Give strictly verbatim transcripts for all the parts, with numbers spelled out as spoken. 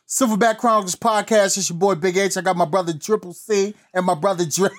Silverback Chronicles podcast. It's your boy Big H. I got my brother Triple C and my brother Dre.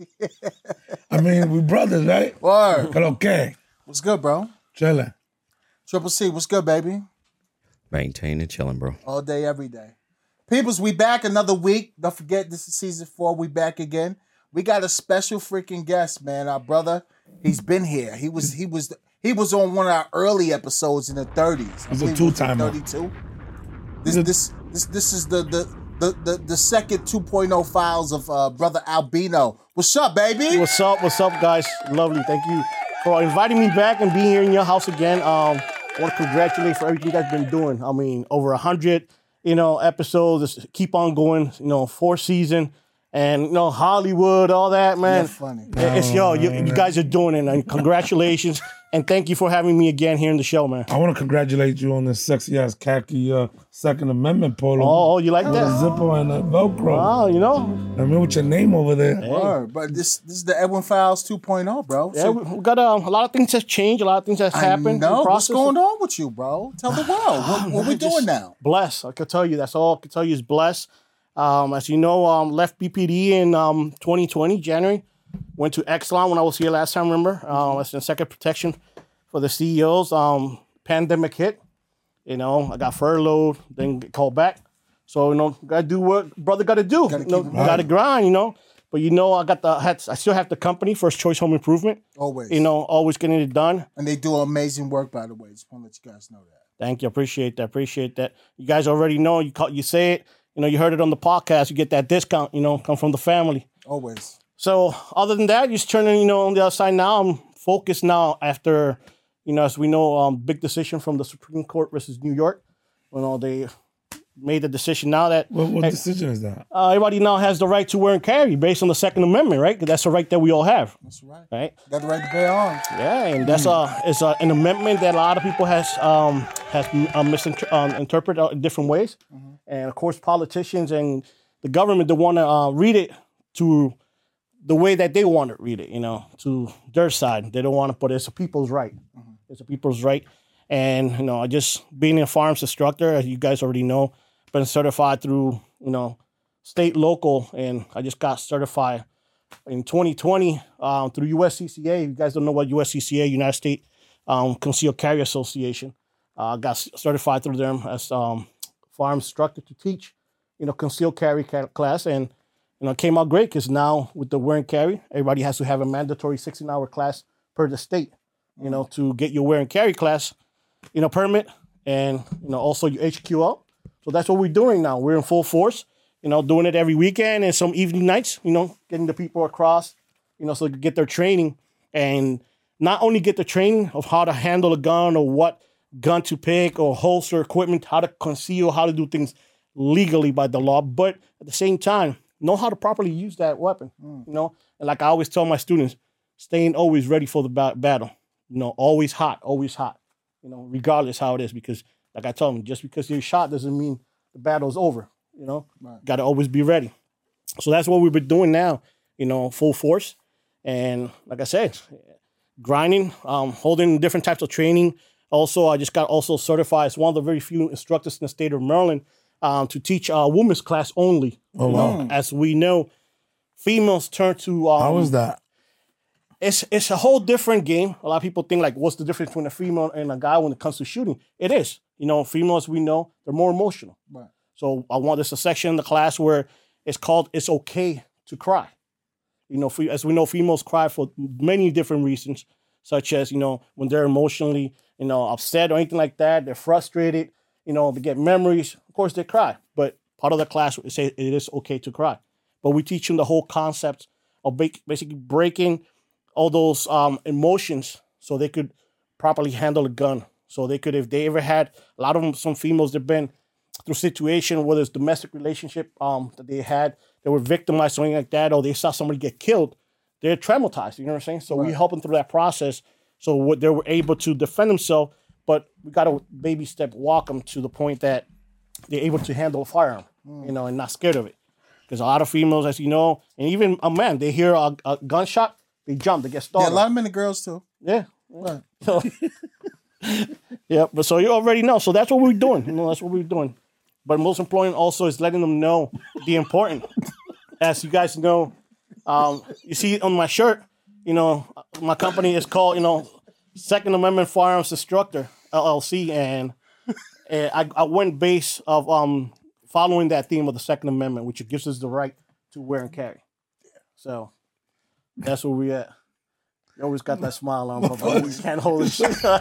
I mean, we brothers, right? Word. But okay. What's good, bro? Chilling. Triple C, what's good, baby? Maintaining, chilling, bro. All day, every day. Peoples, we back another week. Don't forget, this is season four. We back again. We got a special freaking guest, man. Our brother, he's been here. He was, he was, he was on one of our early episodes in the thirties. He's a two-timer. thirty-two. This, this, this, this is the the the the, the second two point oh files of uh, brother Albino. What's up, baby? What's up? What's up, guys? Lovely. Thank you for inviting me back and being here in your house again. Um, I want to congratulate you for everything you guys been doing. I mean, over a hundred, you know, episodes. Just keep on going. You know, fourth season. And, you know, Hollywood, all that, man. You're funny. It's, yo, you, you guys are doing it, and congratulations. And thank you for having me again here in the show, man. I want to congratulate you on this sexy-ass khaki uh, Second Amendment polo. Oh, you like With that? the zipper and the Velcro. Oh, you know. I mean, with your name over there. Hey. Word. But this this is the Edwin Files two point oh, bro. Yeah, So, we we got um, a lot of things have changed, a lot of things have I happened. know. in the What's process. going on with you, bro? Tell the world. What, what we Just doing now? Blessed. I can tell you. That's all I can tell you is blessed. Um, as you know, um, left B P D in um, twenty twenty, January. Went to Exelon when I was here last time, remember? Um, as in second protection for the C E Os. Um, pandemic hit. You know, I got furloughed, then get called back. So, you know, got to do what brother got to do. Gotta You know, keep it got to grind, you know. But, you know, I got the, I, had, I still have the company, First Choice Home Improvement. Always. You know, always getting it done. And they do amazing work, by the way. Just want to let you guys know that. Thank you. Appreciate that. Appreciate that. You guys already know. You call, you say it. You know, you heard it on the podcast. You get that discount, you know, come from the family. Always. So other than that, just turning, you know, on the other side now. I'm focused now after, you know, as we know, um, big decision from the Supreme Court versus New York. You know, they made the decision now that What, what hey, decision is that? uh, everybody now has the right to wear and carry based on the Second Amendment, right? 'Cause that's a right that we all have, That's right. right? Got the right to bear arms. Yeah, and that's a it's a, an amendment that a lot of people has um has uh, misinterpreted um, in different ways, Mm-hmm. and of course politicians and the government they want to uh, read it to the way that they want to read it, you know, to their side. They don't want to put it. It's a people's right. Mm-hmm. It's a people's right, and you know, I just being a firearms instructor, as you guys already know, been certified through you know state, local, and I just got certified in twenty twenty um, through U S C C A. You guys don't know what U S C C A, United States um, Concealed Carry Association. I uh, got certified through them as um, firearms instructor to teach, you know, concealed carry ca- class, and you know, it came out great because now with the wear and carry, everybody has to have a mandatory sixteen-hour class per the state, you know, to get your wear and carry class, you know, permit, and you know, also your H Q L. So that's what we're doing now. We're in full force. You know, doing it every weekend and some evening nights, you know, getting the people across, you know, so they can get their training and not only get the training of how to handle a gun or what gun to pick or holster equipment, how to conceal, how to do things legally by the law, but at the same time, know how to properly use that weapon, mm. you know? And like I always tell my students, staying always ready for the ba- battle, you know, always hot, always hot, you know, regardless how it is, because like I tell them, just because you're shot doesn't mean the battle's over. You know, right. Got to always be ready. So that's what we've been doing now, you know, full force. And like I said, grinding, um, holding different types of training. Also, I just got also certified as one of the very few instructors in the state of Maryland um, to teach uh, women's class only. Oh, wow. Know? As we know, females turn to... Um, How is that? It's it's a whole different game. A lot of people think, like, what's the difference between a female and a guy when it comes to shooting? It is. You know, females, we know, they're more emotional. Right. So I want this a section in the class where it's called "It's Okay to Cry." You know, as we know, females cry for many different reasons, such as you know when they're emotionally, you know, upset or anything like that. They're frustrated. You know, they get memories. Of course, they cry. But part of the class is say it is okay to cry. But we teach them the whole concept of basically breaking all those um, emotions so they could properly handle a gun. So they could, if they ever had a lot of them, some females they've been through situation, whether it's domestic relationship um, that they had, they were victimized, something like that, or they saw somebody get killed, they're traumatized, you know what I'm saying? So right. we help them through that process so what they were able to defend themselves, but we got to baby step walk them to the point that they're able to handle a firearm, mm. you know, and not scared of it. Because a lot of females, as you know, and even a man, they hear a, a gunshot, they jump, they get startled. Yeah, a lot of men and girls too. Yeah. Right. So, yeah, but so you already know. So that's what we're doing. You know, that's what we're doing. but most important also is letting them know the important. As you guys know, um, you see on my shirt, you know, my company is called, you know, Second Amendment Firearms Instructor, L L C, and, and I, I went base of um, following that theme of the Second Amendment, which gives us the right to wear and carry. So that's where we at. You always got that smile on, bro. You can't hold it.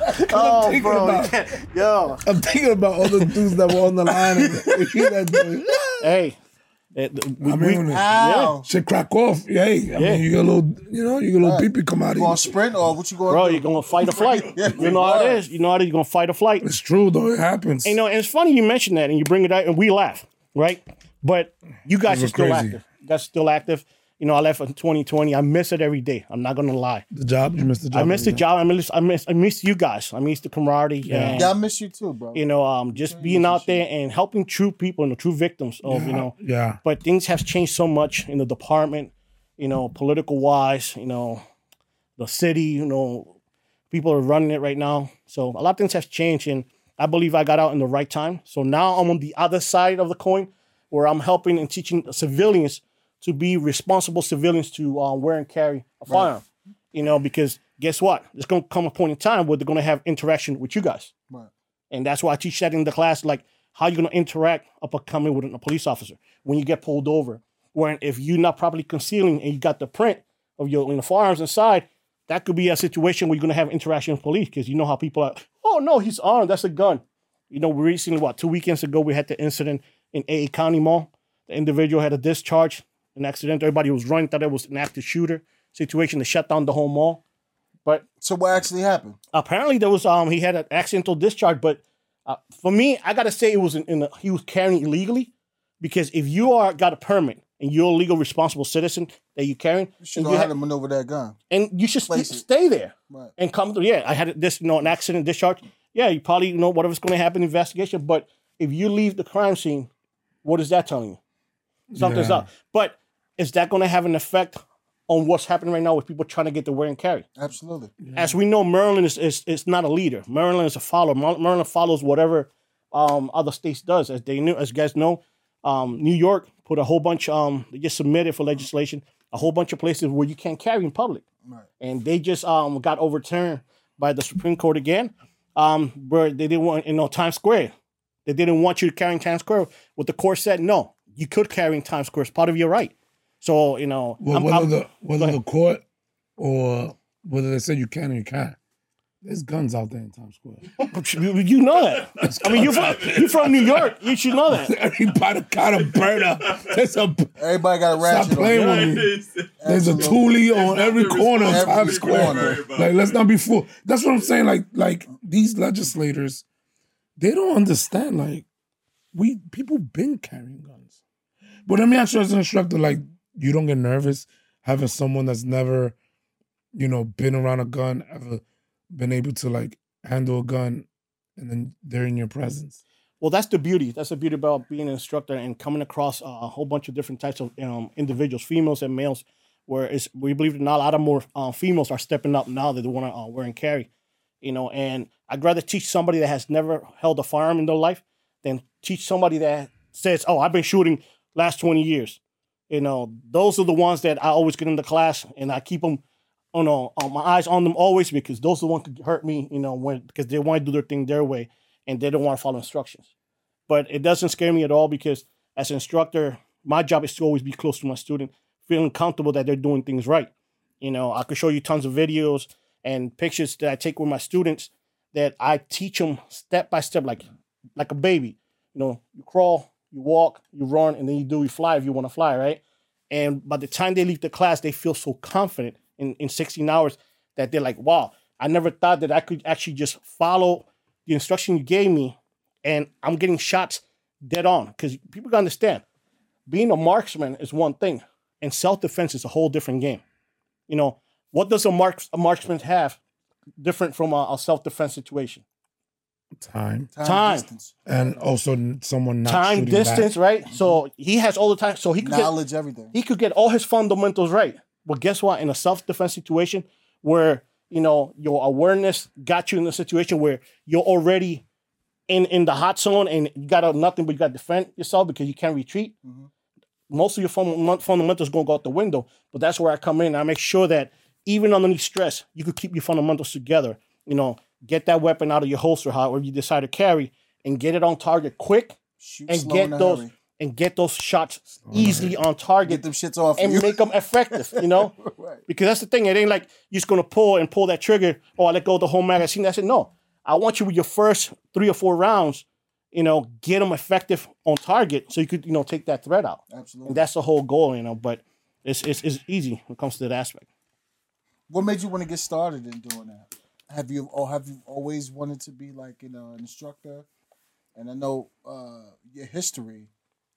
Oh, bro. about- You can't. Yo. I'm thinking about all the dudes that were on the line. And hear that dude. Hey. It, we, I mean, we- Ow. shit crack off. Yeah, hey, I Yeah. mean, you get a little, you know, you get a little pee pee come out of You you. gonna sprint or what you going bro, to you're do? going to fight or flight. Yeah, You know how you it are. is. You know how it is. You're going to fight or flight. It's true though. It happens. And, you know, and it's funny you mention that and you bring it out and we laugh, right? But you guys Those are are still crazy. active. You guys are still active. You know, I left in twenty twenty. I miss it every day. I'm not going to lie. the job, you missed the job. I miss the every day. job. I miss, I miss, I miss you guys. I miss the camaraderie. And, Yeah, I miss you too, bro. you know, um, just being out there and helping true people and the true victims of, you know, Yeah. but things have changed so much in the department, you know, political wise, you know, the city, you know, people are running it right now. So a lot of things have changed and I believe I got out in the right time. So now I'm on the other side of the coin where I'm helping and teaching civilians to be responsible civilians to uh, wear and carry a firearm, you know, because guess what? There's going to come a point in time where they're going to have interaction with you guys. Right. And that's why I teach that in the class, like how you're going to interact upcoming with a police officer when you get pulled over. Where if you're not properly concealing and you got the print of your you know, firearms inside, that could be a situation where you're going to have interaction with police because you know how people are, oh, no, he's armed. That's a gun. You know, recently, what, two weekends ago, we had the incident in A A County Mall. The individual had a discharge, an accident. Everybody was running, thought it was an active shooter situation to shut down the whole mall. But So what actually happened? apparently there was um he had an accidental discharge, but uh, for me, I gotta say it was in, in a, he was carrying illegally because if you are got a permit and you're a legal responsible citizen that you're carrying, You should and know you, how ha- to maneuver that gun. and you should Place st- it. stay there Right. and come through. Yeah, I had this you know an accident discharge. Yeah, you probably you know whatever's going to happen investigation, but if you leave the crime scene, what is that telling you? Something's Yeah. up. But is that going to have an effect on what's happening right now with people trying to get the wear and carry? Absolutely. As we know, Maryland is, is is not a leader. Maryland is a follower. Mar- Maryland follows whatever um, other states does. As they knew, as you guys know, um, New York put a whole bunch. Um, they just submitted for legislation a whole bunch of places where you can't carry in public, Right. and they just um, got overturned by the Supreme Court again, um, where they didn't want you know Times Square. They didn't want you to carry in Times Square. What the court said, no, you could carry in Times Square. It's part of your right. So you know, Well, I'm- whether I'm- the whether ahead. the court or whether they say you can or you can't, there's guns out there in Times Square. You, you know that. I mean, you're from, you're from New York. You should know that. Everybody got a burner. There's a Everybody got a stop ratchet on. playing them. with me. There's a Thule on every corner of Every Times Square. corner. Like, let's not be fooled. That's what I'm saying. Like, like these legislators, they don't understand. Like, we people been carrying guns. But let me ask you as an instructor, like, you don't get nervous having someone that's never, you know, been around a gun, ever been able to like handle a gun, and then they're in your presence. Well, that's the beauty. That's the beauty about being an instructor and coming across uh, a whole bunch of different types of um, individuals, females and males. Where it's, we believe that not a lot of more uh, females are stepping up now that they want to uh, wear and carry. You know, and I'd rather teach somebody that has never held a firearm in their life than teach somebody that says, "Oh, I've been shooting last twenty years." You know, those are the ones that I always get in the class, and I keep them, you know, on my eyes on them always because those are the ones that could hurt me. You know, when because they want to do their thing their way and they don't want to follow instructions. But it doesn't scare me at all because as an instructor, my job is to always be close to my student, feeling comfortable that they're doing things right. You know, I could show you tons of videos and pictures that I take with my students that I teach them step by step, like like a baby. You know, you crawl, you walk, you run, and then you do you fly if you want to fly, right? And by the time they leave the class, they feel so confident in, in sixteen hours that they're like, wow, I never thought that I could actually just follow the instruction you gave me and I'm getting shots dead on. Because people gotta understand, being a marksman is one thing, and self-defense is a whole different game. You know, what does a, marks, a marksman have different from a, a self-defense situation? Time. Time, Time. distance, And also n- someone not Time, shooting distance, back. right? So he has all the time. So he could get, knowledge, everything. he could get all his fundamentals right. But guess what? In a self-defense situation where, you know, your awareness got you in a situation where you're already in, in the hot zone and you got nothing but you got to defend yourself because you can't retreat, mm-hmm. most of your fund- fundamentals going to go out the window. But that's where I come in. I make sure that even underneath stress, you could keep your fundamentals together. You know, get that weapon out of your holster, however you decide to carry, and get it on target quick, Shoot and slow get in a those hurry. and get those shots easily on target. Get them shits off and you. make them effective. You know, Right. because that's the thing. It ain't like you're just gonna pull and pull that trigger. Oh, I let go of the whole magazine. I said no. I want you with your first three or four rounds. You know, get them effective on target so you could you know take that threat out. Absolutely. And that's the whole goal. You know, but it's it's, it's easy when it comes to that aspect. What made you want to get started in doing that? Have you or have you always wanted to be like you know an instructor? And I know uh, your history.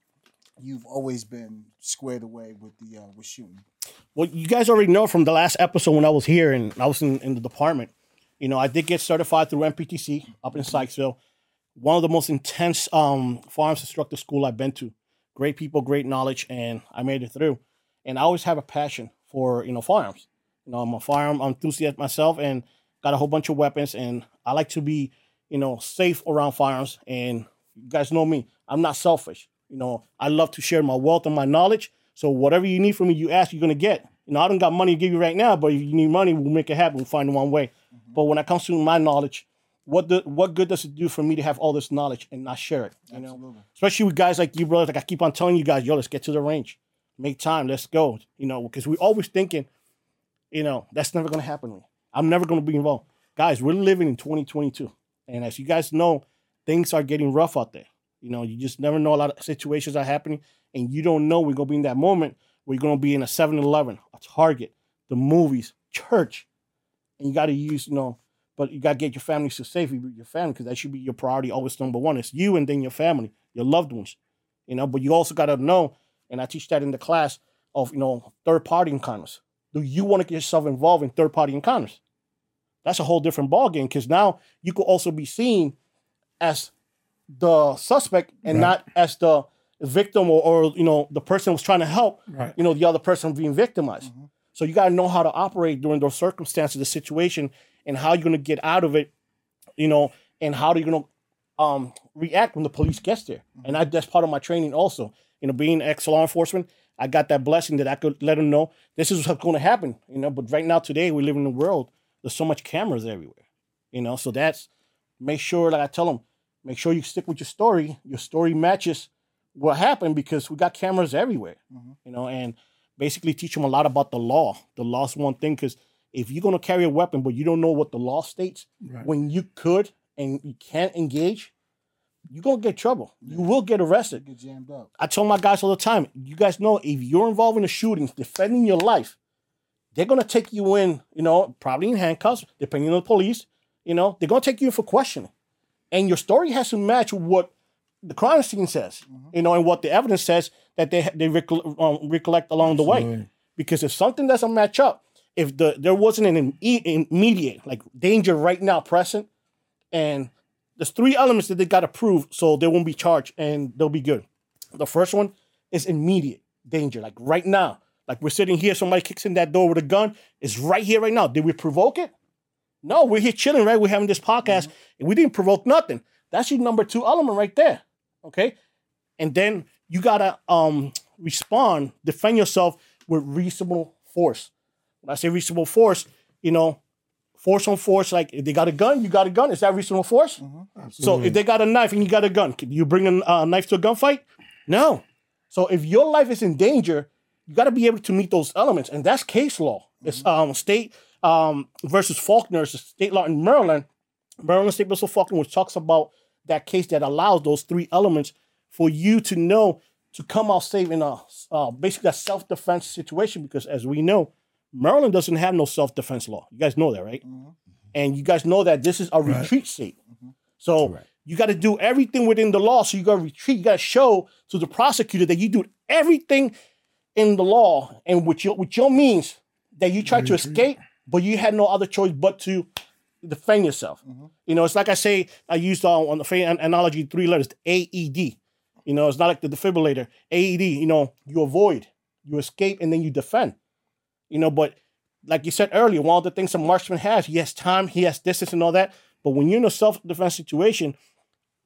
You've always been squared away with the uh, with shooting. Well, you guys already know from the last episode when I was here and I was in, in the department. You know, I did get certified through M P T C up in Sykesville. One of the most intense um, firearms instructor school I've been to. Great people, great knowledge, and I made it through. And I always have a passion for you know firearms. You know, I'm a firearm enthusiast myself, and got a whole bunch of weapons. And I like to be, you know, safe around firearms. And you guys know me; I'm not selfish. You know, I love to share my wealth and my knowledge. So whatever you need from me, you ask, you're gonna get. You know, I don't got money to give you right now, but if you need money, we'll make it happen. We'll find one way. Mm-hmm. But when it comes to my knowledge, what the what good does it do for me to have all this knowledge and not share it? You Absolutely. know, especially with guys like you, brothers. Like I keep on telling you guys, yo, let's get to the range, make time, let's go. You know, because we're always thinking, you know, that's never gonna happen to me. I'm never gonna be involved, guys. We're living in twenty twenty-two, and as you guys know, things are getting rough out there. You know, you just never know. A lot of situations are happening, and you don't know we're gonna be in that moment where you're gonna be in a seven eleven, a Target, the movies, church, and you got to use, you know. But you got to get your family to safety with your family because that should be your priority, always number one. It's you and then your family, your loved ones, you know. But you also got to know, and I teach that in the class of, you know, third-party encounters. Do you want to get yourself involved in third-party encounters? That's a whole different ballgame because now you could also be seen as the suspect and Right. not as the victim or, or, you know, the person who was trying to help, Right. you know, the other person being victimized. Mm-hmm. So you got to know how to operate during those circumstances, the situation, and how you're going to get out of it, you know, and how you're going to um, react when the police gets there. Mm-hmm. And I, that's part of my training also. You know, being ex-law enforcement, I got that blessing that I could let them know this is what's going to happen, you know. But right now, today, we live in a world, there's so much cameras everywhere, you know. So that's, make sure, like I tell them, make sure you stick with your story. Your story matches what happened because we got cameras everywhere, mm-hmm. you know, and basically teach them a lot about the law. The law's one thing because if you're going to carry a weapon but you don't know what the law states, right. when you could and you can't engage, you're going to get trouble. You will get arrested. Get jammed up. I tell my guys all the time, you guys know if you're involved in a shooting, defending your life, they're going to take you in, you know, probably in handcuffs, depending on the police. You know, they're going to take you in for questioning. And your story has to match what the crime scene says, mm-hmm. you know, and what the evidence says that they they recol- um, recollect along Absolutely. the way. Because if something doesn't match up, if the there wasn't an im- immediate, like, danger right now present, and there's three elements that they got to prove so they won't be charged and they'll be good. The first one is immediate danger, like right now. Like we're sitting here, somebody kicks in that door with a gun. It's right here, right now. Did we provoke it? No, we're here chilling, right? We're having this podcast, mm-hmm. and we didn't provoke nothing. That's your number two element right there, okay? And then you got to um, respond, defend yourself with reasonable force. When I say reasonable force, you know, force on force, like if they got a gun, you got a gun. Is that reasonable force? Mm-hmm. So if they got a knife and you got a gun, can you bring a uh, knife to a gunfight? No. So if your life is in danger, you got to be able to meet those elements. And that's case law. Mm-hmm. It's um, state um, versus Faulkner. It's a state law in Maryland. Maryland State versus Faulkner, which talks about that case that allows those three elements for you to know to come out safe in a uh, basically a self-defense situation. Because as we know, Maryland doesn't have no self-defense law. You guys know that, right? Mm-hmm. And you guys know that this is a right. retreat state. Mm-hmm. So right. you got to do everything within the law. So you got to retreat. You got to show to the prosecutor that you do everything in the law and with your, with your means that you tried to escape, but you had no other choice but to defend yourself. Mm-hmm. You know, it's like I say, I used uh, on the famous analogy, three letters, A E D. You know, it's not like the defibrillator. A E D, you know, you avoid, you escape, and then you defend. You know, but like you said earlier, one of the things a marksman has, he has time, he has distance and all that. But when you're in a self-defense situation,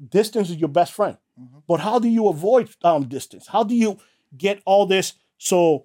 distance is your best friend. Mm-hmm. But how do you avoid um, distance? How do you get all this so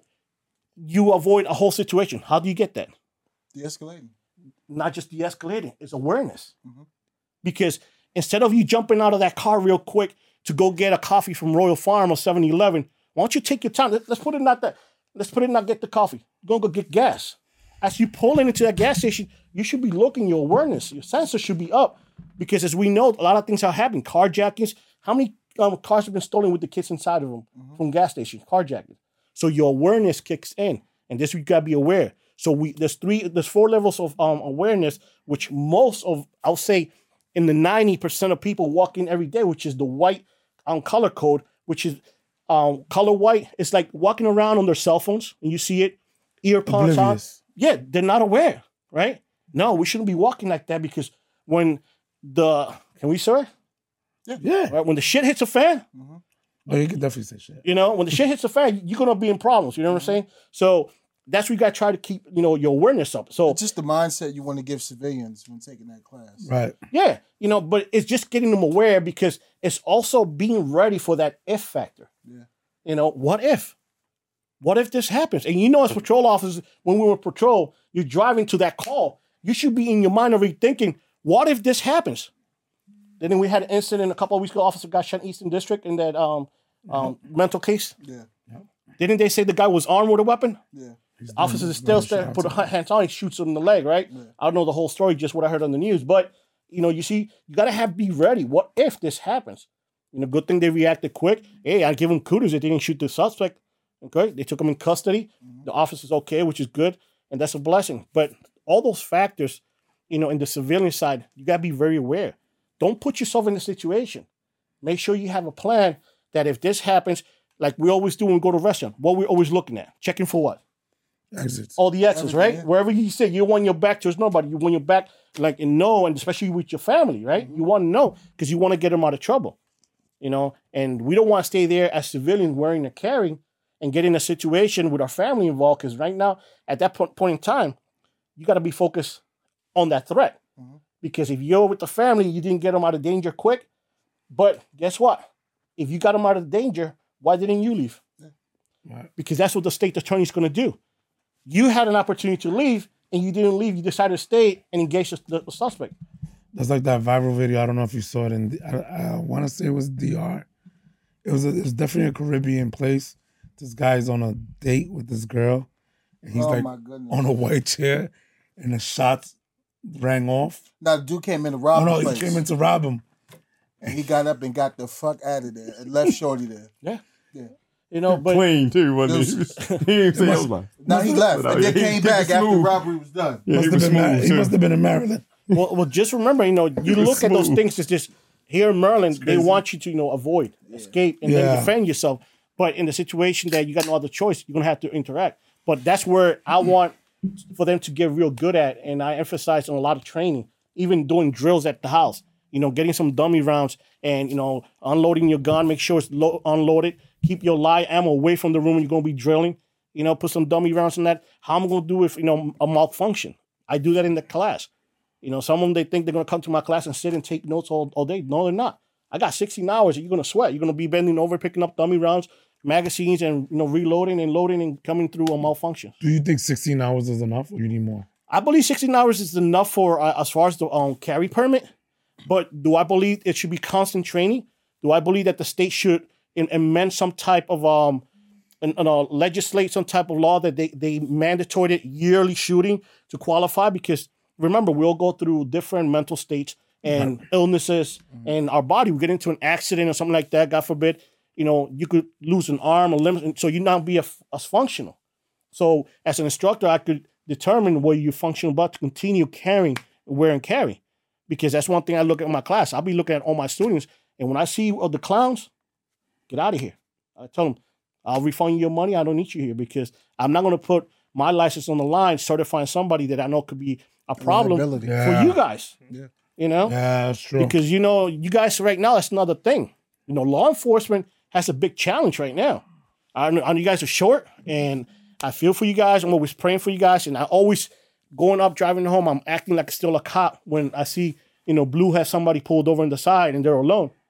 you avoid a whole situation? How do you get that? De-escalating. Not just de-escalating, it's awareness. Mm-hmm. Because instead of you jumping out of that car real quick to go get a coffee from Royal Farm or seven eleven, why don't you take your time? Let's put it not that. Let's put it not get the coffee. Go go get gas. As you pull into that gas station, you should be looking, your awareness, your sensors should be up. Because as we know, a lot of things are happening. Carjackings. How many um, cars have been stolen with the kids inside of them mm-hmm. from gas stations? Carjacking. So your awareness kicks in. And this, you got to be aware. So we there's three, there's four levels of um, awareness, which most of, I'll say, in the ninety percent of people walk in every day, which is the white um, color code, which is um, color white. It's like walking around on their cell phones, and you see it, earpods on. Yeah, they're not aware, right? No, we shouldn't be walking like that because when the, can we, sir? Yeah. yeah. Right, when the shit hits a fan. Mm-hmm. Oh, you can definitely say shit. You know, when the shit hits a fan, you're going to be in problems. You know what I'm saying? So that's where you got to try to keep, you know, your awareness up. So it's just the mindset you want to give civilians when taking that class. Right. Yeah. You know, but it's just getting them aware because it's also being ready for that if factor. Yeah. You know, what if? What if this happens? And you know, as patrol officers, when we were patrol, you're driving to that call. You should be in your mind already thinking, what if this happens? Then we had an incident a couple of weeks ago. Officer got shot in Eastern District in that um, um, mm-hmm. mental case. Yeah. Yep. Didn't they say the guy was armed with a weapon? Yeah. The officers is still st- put hands on. He shoots him in the leg. Right. Yeah. I don't know the whole story, just what I heard on the news. But you know, you see, you gotta have be ready. What if this happens? You know, good thing they reacted quick. Hey, I give them kudos that they didn't shoot the suspect. Okay, they took him in custody. Mm-hmm. The officer's okay, which is good, and that's a blessing. But all those factors, you know, in the civilian side, you gotta be very aware. Don't put yourself in the situation. Make sure you have a plan that if this happens, like we always do when we go to a restaurant, what we're always looking at, checking for what? Exits. All the exits, right? Yeah. Wherever you sit, you want your back towards nobody. You want your back, like, and know, and especially with your family, right? Mm-hmm. You want to know because you want to get them out of trouble, you know? And we don't want to stay there as civilians wearing a carrying and get in a situation with our family involved because right now, at that point, point in time, you got to be focused on that threat. Mm-hmm. Because if you're with the family, you didn't get them out of danger quick. But guess what? If you got them out of danger, why didn't you leave? Yeah. Right. Because that's what the state attorney is going to do. You had an opportunity to leave, and you didn't leave. You decided to stay and engage the, the suspect. That's like that viral video. I don't know if you saw it. In the, I, I want to say it was D R. It was, a, it was definitely a Caribbean place. This guy's on a date with this girl, and he's oh like on a white chair, and the shots rang off. Now, the dude came in to rob him. Oh, no, the he came in to rob him. And he got up and got the fuck out of there and left Shorty there. Yeah. Yeah. You know, but... Clean, too, wasn't he? Was, he didn't say it was no, he left. And then came back after the robbery was done. Yeah, must he, have was been smooth, Mar- he must have been in Maryland. well, well, just remember, you know, you look at those things as just, here in Maryland, they want you to, you know, avoid, yeah. escape, and yeah. then defend yourself. But in the situation that you got no other choice, you're going to have to interact. But that's where I want for them to get real good at, and I emphasize on a lot of training, even doing drills at the house. You know, getting some dummy rounds and, you know, unloading your gun, make sure it's lo- unloaded. Keep your live ammo away from the room when you're going to be drilling. You know, put some dummy rounds in that. How am I going to do if, you know, a malfunction? I do that in the class. You know, some of them, they think they're going to come to my class and sit and take notes all, all day. No, they're not. I got sixteen hours and you're going to sweat. You're going to be bending over, picking up dummy rounds, magazines, and, you know, reloading and loading and coming through a malfunction. Do you think sixteen hours is enough or you need more? I believe sixteen hours is enough for, uh, as far as the um, carry permit. But do I believe it should be constant training? Do I believe that the state should in, amend some type of, um, and, and, uh, legislate some type of law that they, they mandated yearly shooting to qualify? Because remember, we all go through different mental states and mm-hmm. illnesses, mm-hmm. and our body, we get into an accident or something like that, God forbid, you know, you could lose an arm or limb, and so you not be a, as functional. So as an instructor, I could determine whether you're functional but to continue carrying, wear and carry. Because that's one thing I look at in my class. I'll be looking at all my students, and when I see uh, the clowns, get out of here. I tell them, I'll refund you your money. I don't need you here because I'm not going to put my license on the line certifying somebody that I know could be a problem yeah. for you guys. Yeah. You know? Yeah, that's true. Because, you know, you guys right now, that's another thing. You know, law enforcement has a big challenge right now. I know, I know you guys are short, and I feel for you guys. I'm always praying for you guys, and I always... Going up, driving home, I'm acting like still a cop when I see, you know, Blue has somebody pulled over on the side and they're alone.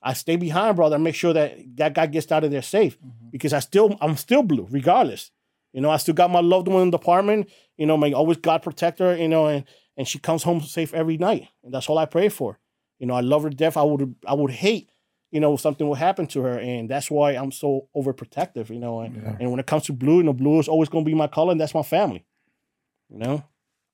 I stay behind, brother, and make sure that that guy gets out of there safe mm-hmm. because I still, I'm still blue, regardless. You know, I still got my loved one in the apartment. You know, my always God protect her. You know, and and she comes home safe every night, and that's all I pray for. You know, I love her to death. I would, I would hate, you know, something will happen to her, and that's why I'm so overprotective. You know, and, yeah. and when it comes to blue, you know, blue is always going to be my color, and that's my family. You know,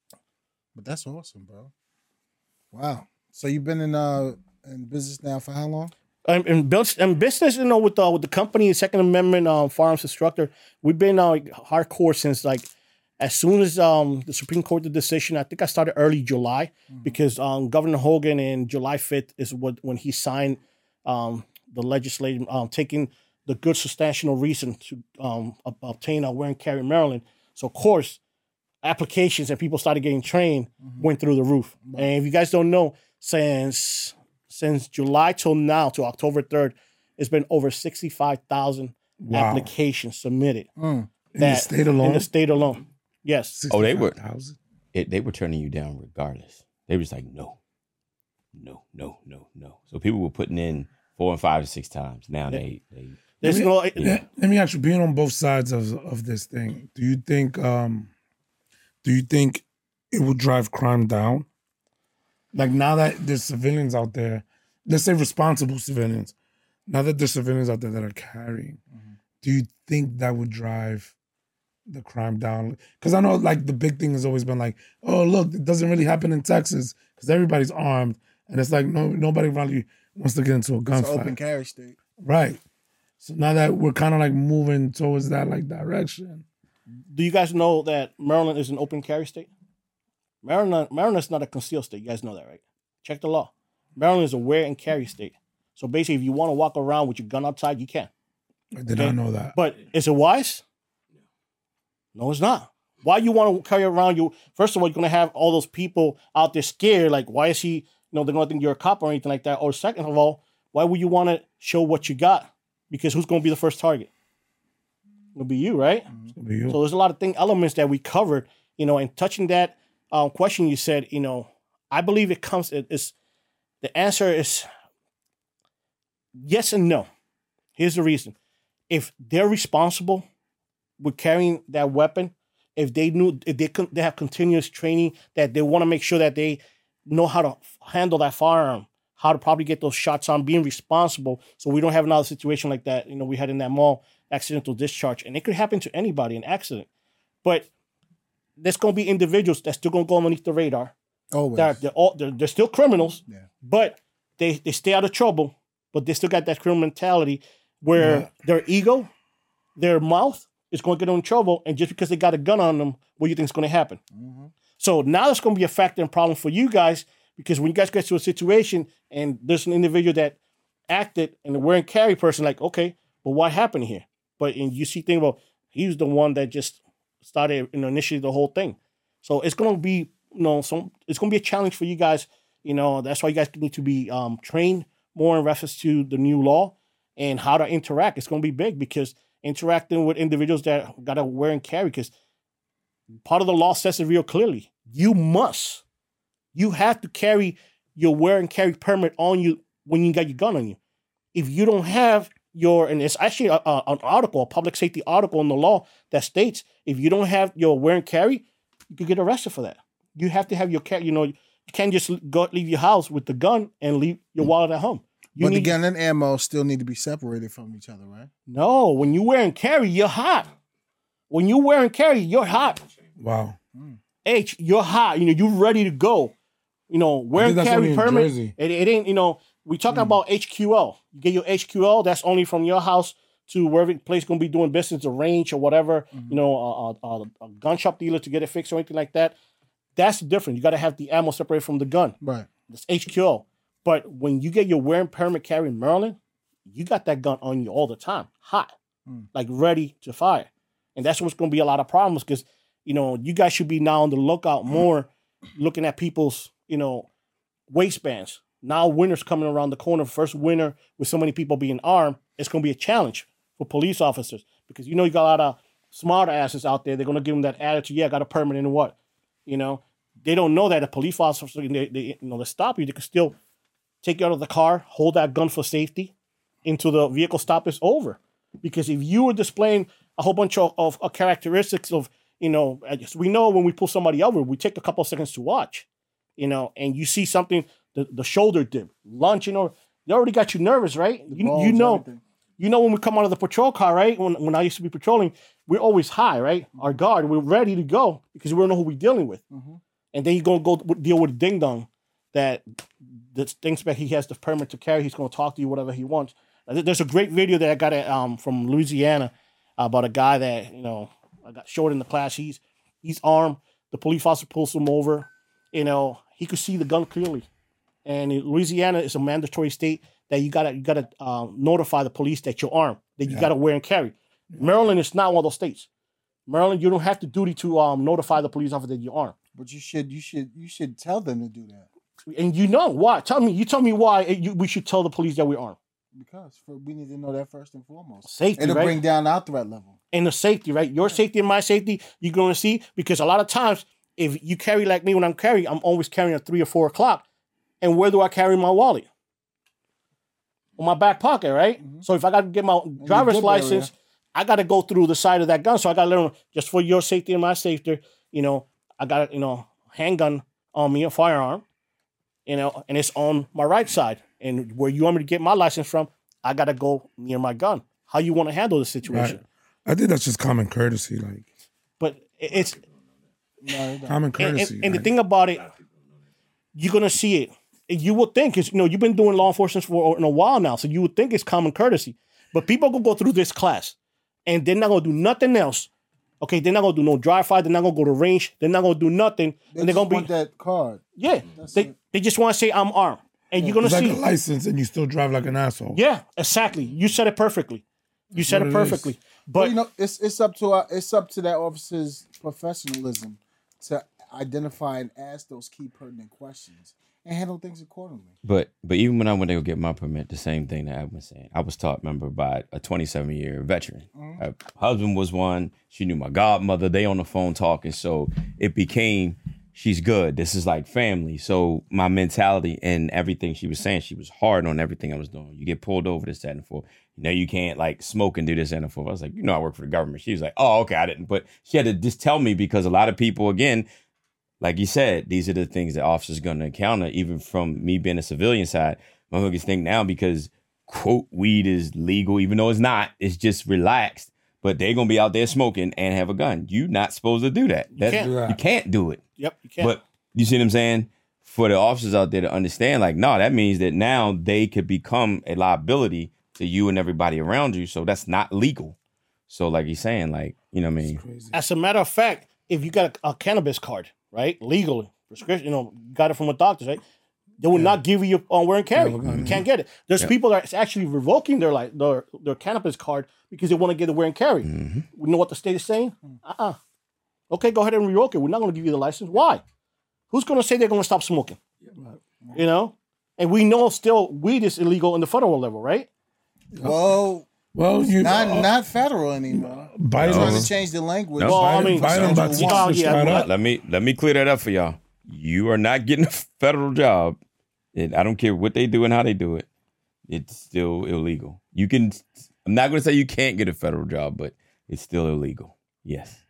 but that's awesome, bro. Wow. So you've been in uh in business now for how long? Um, in, in business, you know, with uh, with the company, Second Amendment um, firearms instructor, we've been uh, hardcore since like as soon as um the Supreme Court the decision. I think I started early July mm-hmm. because um Governor Hogan in July fifth is what when he signed um the legislation um taking the good substantial reason to um obtain a wear and carry in Maryland. So of course, applications and people started getting trained mm-hmm. went through the roof. Right. And if you guys don't know, since since July till now, to October third, it's been over sixty-five thousand wow. applications submitted. Mm. In the state alone? In the state alone, yes. Oh, they were it, they were turning you down regardless. They was like, no, no, no, no, no. So people were putting in four and five or six times. Now yeah. they... they let me, no, yeah. let me ask you, being on both sides of, of this thing, do you think... Um, Do you think it will drive crime down? Like now that there's civilians out there, let's say responsible civilians, now that there's civilians out there that are carrying, mm-hmm. do you think that would drive the crime down? Because I know like the big thing has always been like, oh, look, it doesn't really happen in Texas because everybody's armed. And it's like, no, nobody really wants to get into a gunfight. It's an open carry state. Right. So now that we're kind of like moving towards that like direction. Do you guys know that Maryland is an open carry state? Maryland, Maryland is not a concealed state. You guys know that, right? Check the law. Maryland is a wear and carry state. So basically, if you want to walk around with your gun outside, you can. I did okay? not know that. But is it wise? No, it's not. Why you want to carry around you? First of all, you're going to have all those people out there scared. Like, why is he, you know, they're going to think you're a cop or anything like that. Or second of all, why would you want to show what you got? Because who's going to be the first target? It'll be you, right? It'll be you. So there's a lot of thing elements that we covered, you know, and touching that um, question you said, you know, I believe it comes, it is, the answer is yes and no. Here's the reason. If they're responsible with carrying that weapon, if they knew, if they they have continuous training, that they want to make sure that they know how to handle that firearm, how to probably get those shots on, being responsible, so we don't have another situation like that, you know, we had in that mall, accidental discharge, and it could happen to anybody, an accident. But there's going to be individuals that's still going to go underneath the radar. Always. They're, they're, all, they're, they're still criminals, yeah. but they, they stay out of trouble, but they still got that criminal mentality where yeah. their ego, their mouth is going to get them in trouble, and just because they got a gun on them, what do you think is going to happen? Mm-hmm. So now it's going to be a factor and problem for you guys, because when you guys get to a situation and there's an individual that acted and a wear and carry person, like, okay, but what happened here? But and you see things about he was the one that just started and initiated the whole thing. So it's gonna be, you know, some it's gonna be a challenge for you guys. You know, that's why you guys need to be um, trained more in reference to the new law and how to interact. It's gonna be big because interacting with individuals that gotta wear and carry, because part of the law says it real clearly. You must, you have to carry your wear and carry permit on you when you got your gun on you. If you don't have your, and it's actually a, a, an article, a public safety article in the law that states if you don't have your wear and carry, you could get arrested for that. You have to have your carry. You know, you can't just go leave your house with the gun and leave your wallet at home. You but need, the gun and ammo still need to be separated from each other, right? No, when you wear and carry, you're hot. When you wear and carry, you're hot. Wow. H, you're hot. You know, you're ready to go. You know, wear and carry permit. It, it ain't, you know, we talking mm. about H Q L. You get your H Q L, that's only from your house to wherever the place going to be doing business, a range or whatever, mm-hmm. you know, a, a, a gun shop dealer to get it fixed or anything like that. That's different. You got to have the ammo separated from the gun. Right. That's H Q L. But when you get your wear and permit carry in Maryland, you got that gun on you all the time, hot, mm. like ready to fire. And that's what's going to be a lot of problems because, you know, you guys should be now on the lookout more, looking at people's, you know, waistbands. Now winter's coming around the corner. First winter with so many people being armed, it's going to be a challenge for police officers because, you know, you got a lot of smart asses out there. They're going to give them that attitude. Yeah, I got a permit and what? You know, they don't know that a police officer, they, they, you know, they stop you. They can still take you out of the car, hold that gun for safety until the vehicle stop is over. Because if you were displaying a whole bunch of, of, of characteristics of, you know, I guess we know when we pull somebody over, we take a couple of seconds to watch, you know, and you see something, the, the shoulder dip, lunching, or they already got you nervous, right? You, balls, you know, everything. you know when we come out of the patrol car, right? When when I used to be patrolling, we're always high, right? Our guard, we're ready to go because we don't know who we're dealing with. Mm-hmm. And then you're gonna go deal with a ding dong that that thinks that he has the permit to carry. He's gonna talk to you whatever he wants. There's a great video that I got um, from Louisiana about a guy that, you know, I got showed in the class. He's he's armed. The police officer pulls him over. You know, he could see the gun clearly. And in Louisiana is a mandatory state that you gotta you gotta uh, notify the police that you're armed, that you yeah. gotta wear and carry. Yeah. Maryland is not one of those states. Maryland, you don't have to duty to um, notify the police officer that you're armed. But you should you should you should tell them to do that. And you know why? Tell me. You tell me why it, you, we should tell the police that we're armed. Because for, we need to know that first and foremost. Safety, It'll right? bring down our threat level. And the safety, right? Your safety and my safety, you're going to see. Because a lot of times, if you carry like me when I'm carrying, I'm always carrying at three or four o'clock. And where do I carry my wallet? On my back pocket, right? Mm-hmm. So if I got to get my driver's license, area. I got to go through the side of that gun. So I got to learn, just for your safety and my safety, you know, I got, you know, handgun on me, a firearm, you know, and it's on my right side. And where you want me to get my license from, I got to go near my gun. How you want to handle the situation? Right. I think that's just common courtesy. like. But it's... No, common courtesy. And, and, and the thing about it, you're going to see it. You would think, it's, you know, you've been doing law enforcement for in a while now, so you would think it's common courtesy. But people going to go through this class, and they're not going to do nothing else. Okay, they're not going to do no drive-by. They're not going to go to range. They're not going to do nothing. They and they're going to be... that card. Yeah. That's they, it. they just want to say, I'm armed. And yeah. you're going to see... see... like a license, and you still drive like an asshole. Yeah, exactly. You said it perfectly. You That's said it perfectly. Is. But well, you know, it's it's up to our, it's up to that officer's professionalism to identify and ask those key pertinent questions and handle things accordingly. But but even when I went to go get my permit, the same thing that I was saying. I was taught, remember, by a twenty-seven year veteran. Mm-hmm. Her husband was one. She knew my godmother. They on the phone talking. So it became, she's good. This is like family. So my mentality and everything she was saying, she was hard on everything I was doing. You get pulled over, this, that, and the fourth. You know, you can't like smoke and do this and the fourth. I was like, you know, I work for the government. She was like, oh, okay, I didn't. But she had to just tell me because a lot of people, again, like you said, these are the things that officers are going to encounter, even from me being a civilian side. My hookers think now because, quote, weed is legal, even though it's not, it's just relaxed. But they're going to be out there smoking and have a gun. You're not supposed to do that. You that, can't. You can't do it. Yep, you can't. But you see what I'm saying? For the officers out there to understand, like, no, that means that now they could become a liability to you and everybody around you. So that's not legal. So like he's saying, like, you know what I mean? As a matter of fact, if you got a, a cannabis card, right, legally, prescription, you know, got it from a doctor, right, they will yeah. not give you on wear and carry. You can't mm-hmm. get it. There's yeah. people that are actually revoking their like their, their cannabis card because they want to get the wear and carry. Mm-hmm. You know what the state is saying? Uh-uh. Okay, go ahead and revoke it. We're not going to give you the license. Why? Who's going to say they're going to stop smoking? Yeah. You know? And we know still weed is illegal in the federal level, right? Well, well, you not uh, not federal anymore. Biden trying to change the language. No. Well, Biden, I mean, Biden about to well, switch yeah, that up. Let me let me clear that up for y'all. You are not getting a federal job. And I don't care what they do and how they do it. It's still illegal. You can. I'm not going to say you can't get a federal job, but it's still illegal. Yes.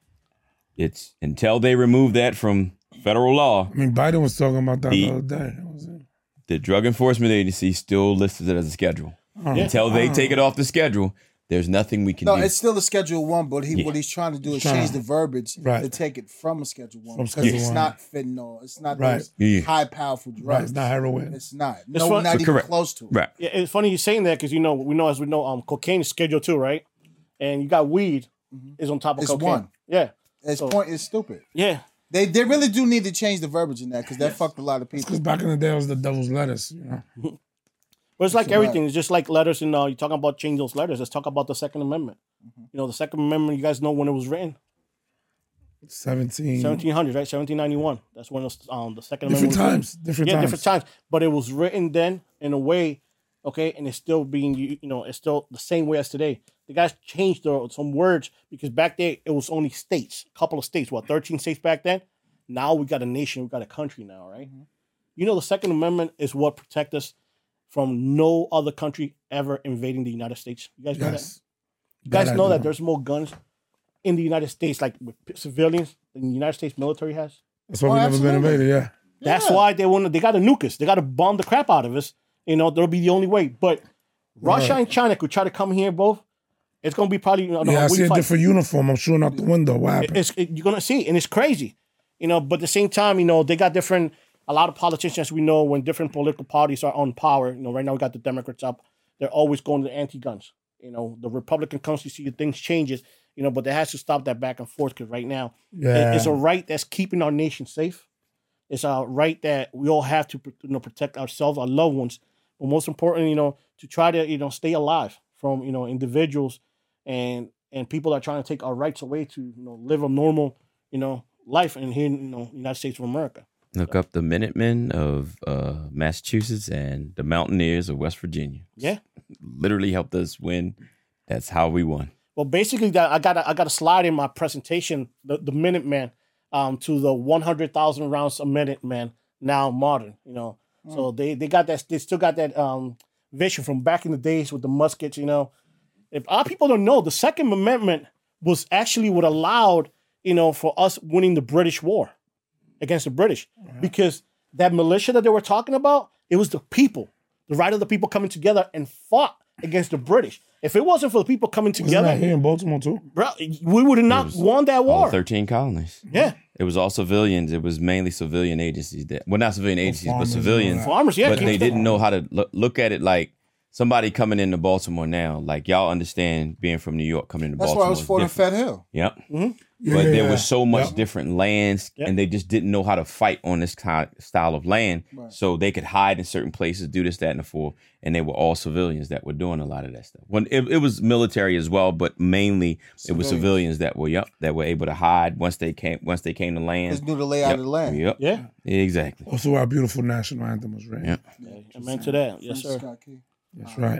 It's until they remove that from federal law. I mean, Biden was talking about that the, the other day. That was it. The Drug Enforcement Agency still listed it as a schedule. Oh, Until they oh. take it off the schedule, there's nothing we can no, do. No, it's still a Schedule One, but he Yeah. what he's trying to do is Trying change to- the verbiage right. to take it from a Schedule One From because Schedule it's one. not fentanyl. It's not Right. those Yeah. high powerful drugs. Right, it's not heroin. It's not. No, fun- not even Correct. close to it. Right. Yeah, it's funny you saying that because you know we know as we know um cocaine is Schedule Two, right? And you got weed is on top of It's cocaine. one. Yeah, His So- point is stupid. yeah. They they really do need to change the verbiage in that because that fucked a lot of people. Because back in the day, it was the devil's lettuce. You know, But it's like That's everything. right. It's just like letters. And uh, you're talking about change those letters. Let's talk about the Second Amendment. You know, the Second Amendment. You guys know when it was written. seventeen seventeen hundred, right? seventeen ninety-one. That's when it was, um, the Second different Amendment was times, different yeah, times. different times. But it was written then in a way, okay, and it's still being, you know, it's still the same way as today. The guys changed the, some words because back then it was only states, a couple of states, what, thirteen states back then? Now we got a nation, we got a country now, right? You know, the Second Amendment is what protects us from no other country ever invading the United States. You guys know Yes. that? You guys That I know do. that there's more guns in the United States, like with civilians, than the United States military has. That's why Oh, we never absolutely. been invaded. Yeah. That's Yeah. why they want to, they got to nuke us. They got to bomb the crap out of us. You know, that'll be the only way. But Russia Right. and China could try to come here both. It's going to be probably, you know, Yeah, I we see a fight. different uniform. I'm shooting out the window. What happened? It's, it, you're going to see, and it's crazy. You know, but at the same time, you know, they got different, a lot of politicians we know when different political parties are on power. You know, right now we got the Democrats up. They're always going to anti-guns. You know, the Republican comes, you see things changes, you know, but there has to stop that back and forth because right now Yeah. it- it's a right that's keeping our nation safe. It's a right that we all have to, you know, protect ourselves, our loved ones, but most importantly, you know, to try to, you know, stay alive from, you know, individuals and and people that are trying to take our rights away to, you know, live a normal, you know, life in here, you know, United States of America. Look up the Minutemen of uh, Massachusetts and the Mountaineers of West Virginia. Yeah. Literally helped us win. That's how we won. Well, basically, that I got a, I got a slide in my presentation, the the Minuteman, um, to the one hundred thousand rounds a minute man, now modern. You know, so they they got that, they still got that um vision from back in the days with the muskets. You know, if our people don't know, the Second Amendment was actually what allowed, you know, for us winning the British war against the British, because that militia that they were talking about, it was the people, the right of the people coming together and fought against the British. If it wasn't for the people coming Wasn't together, that here in Baltimore too? bro, we would have not was won that All war. thirteen colonies. Yeah, It was all civilians. It was mainly civilian agencies that, well, not civilian agencies, but farmers and civilians. all farmers. Yeah, But came they together. didn't know how to look, look at it like somebody coming into Baltimore now. Like y'all understand being from New York coming into That's Baltimore. why I was is for the different. Fed Hill. Yep. Yeah, But yeah, there yeah. was so much Yep. different lands, Yep. and they just didn't know how to fight on this kind style of land. Right. So they could hide in certain places, do this, that, and the four. And they were all civilians that were doing a lot of that stuff. When it, it was military as well, but mainly it was Civilians. civilians that were yep that were able to hide once they came once they came to land. Just knew the layout Yep. of the land. Yep. Yeah, Exactly. Also, our beautiful national anthem was written. Yep. yeah, amen to that. Yes, Francis sir. Scott Key. That's right.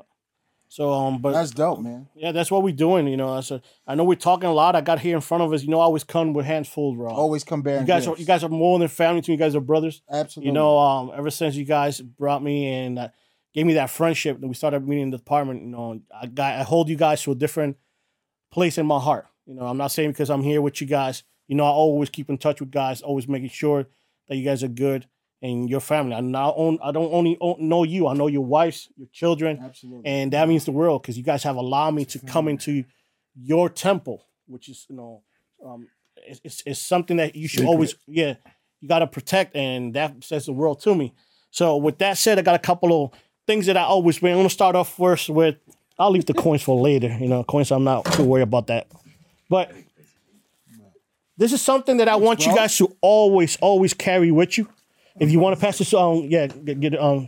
So, um, but That's dope, man. yeah, that's what we're doing. You know, I said, I know we're talking a lot. I got here in front of us. You know, I always come with hands full, bro. Always come bearing you guys are gifts. you guys are more than family to me. You guys are brothers. Absolutely. You know, um, ever since you guys brought me and uh, gave me that friendship, and we started meeting in the department. You know, I got I hold you guys to a different place in my heart. You know, I'm not saying because I'm here with you guys. You know, I always keep in touch with guys, always making sure that you guys are good and your family. I not own, I don't only own, know you. I know your wives, your children, Absolutely. and that means the world because you guys have allowed me to come into your temple, which is you know, um, it's, it's, it's something that you should Secret. always yeah, you got to protect, and that says the world to me. So with that said, I got a couple of things that I always bring. I'm gonna start off first with. I'll leave the coins for later. You know, coins. I'm not too worried about that, but. This is something that I want you bro. guys to always, always carry with you. If you want to pass this on, yeah, get, get it um.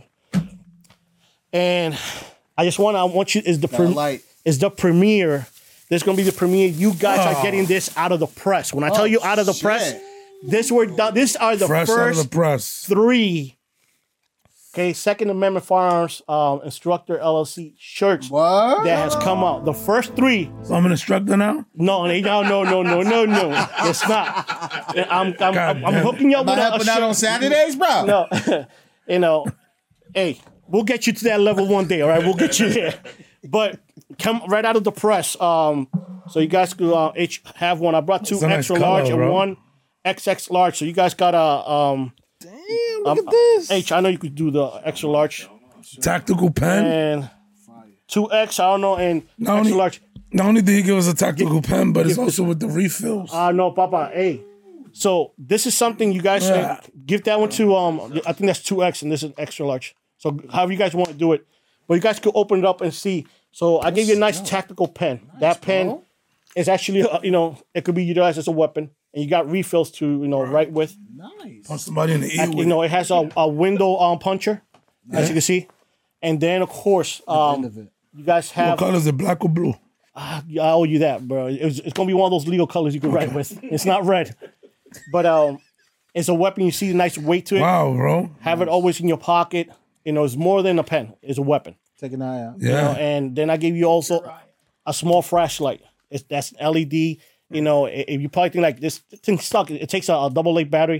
And I just want to, I want you is the That pre- light. is the premiere. There's gonna be the premiere. You guys are getting this out of the press. When I tell you out of the shit. press, this were done. These are the Fresh out of first the press. three. Okay, Second Amendment Firearms um, Instructor L L C shirts What? that has come out. The first three. So I'm an instructor now? No, no, no, no, no, no, no. It's not. I'm, I'm, I'm, I'm hooking you up Am I with a, a helping out shirt. on Saturdays, bro? No, you know, hey, we'll get you to that level one day. All right, we'll get you there. But come right out of the press. Um, so you guys could uh, each have one. I brought two It's a nice extra color, large and bro. one X X large. So you guys got a um. Damn, look at this. H. I know you could do the extra large Tactical pen. and two X. I don't know and Not extra only, large. not only did he give us a tactical pen, but it's also with the refills. Uh no, Papa. Hey. So this is something you guys Yeah. uh, give that one to um I think that's two X and this is extra large. So however you guys want to do it. But you guys could open it up and see. So I gave you a nice tactical pen. that pen bro. is actually uh, you know, it could be utilized as a weapon. And you got refills to, you know, right with. Nice. Punch somebody in the ear You with know, it has a, a window um, puncher, as you can see. And then of course, End um, of it. you guys What have color is it, black or blue? I owe you that, bro. It was, it's gonna be one of those legal colors you can write with. It's not red, but um, it's a weapon. You see the nice weight to it. Wow, bro. Have it always in your pocket. You know, it's more than a pen. It's a weapon. Take an eye out. You know, Yeah. and then I gave you also a small flashlight. It's that's L E D. You know, i- if you probably think like this thing stuck, it takes a, a double A battery.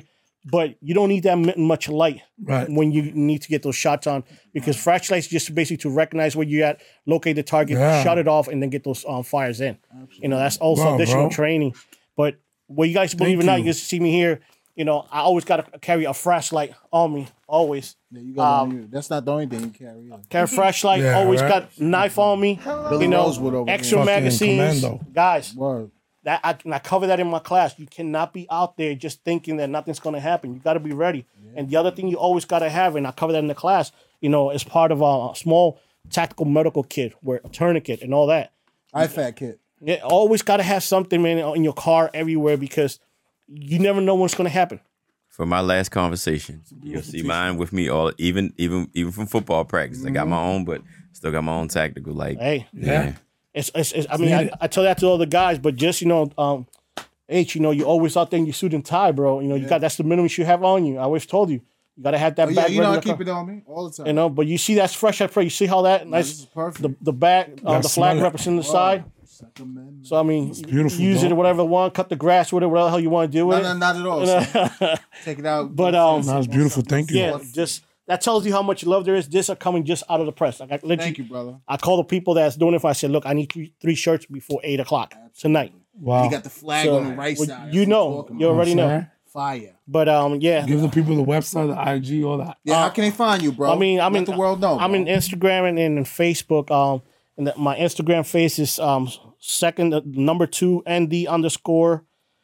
but you don't need that m- much light Right. when you need to get those shots on because flashlights just basically to recognize where you're at, locate the target, Yeah. shut it off, and then get those um, fires in. You know, that's also Wow, additional bro. training. But what you guys believe Thank or not, you. you guys see me here. You know, I always got to carry a flashlight on me, always. Yeah, you got Um, on you. That's not the only thing you carry. Either. Carry a flashlight, Yeah, always right. got knife on me. Billy You know, Rosewood over extra there. Fucking magazines. commando. Guys, Word. that I, and I cover that in my class. You cannot be out there just thinking that nothing's going to happen. You got to be ready. And the other thing you always got to have, and I cover that in the class, you know, as part of a small tactical medical kit, where a tourniquet and all that. I fat kid. Yeah, always got to have something, man, in your car everywhere because you never know what's going to happen. For my last conversation, you'll see mine with me all, even even even from football practice. I got my own, but still got my own tactical. Like, Hey, Yeah. it's, it's, it's I mean, I, I tell that to all the guys, but just you know, um, H, you know, you're always out there in your suit and tie, bro. You know, you got that's the minimum you should have on you. I always told you, you got to have that Oh, yeah, bag you know I ready. to keep go. it on me all the time. You know, but you see that's fresh at prayer. You see how that this nice is perfect. the the back uh, Yeah, the flag smell it. representing the side. Second Amendment. So I mean, beautiful, use dog. it or whatever you want, cut the grass, whatever, whatever the hell you want to do with No, no, it. not at all. son. Take it out. But, um, That was beautiful. Thank you. Yeah, just that tells you how much love there is. This are coming just out of the press. Like I literally, Thank you, brother. I call the people that's doing it. If I said, look, I need three, three shirts before eight o'clock tonight. Wow. You got the flag So, on the right well, side. you That's what know, I'm talking you about. already know. Sorry. Fire. But um, yeah, Give the people the website, the I G, all that. Yeah, how can they find you, bro? I mean, I'm Let in the world know. I'm bro. in Instagram and, and in Facebook. Um, and the, my Instagram face is um second uh, number two N D underscore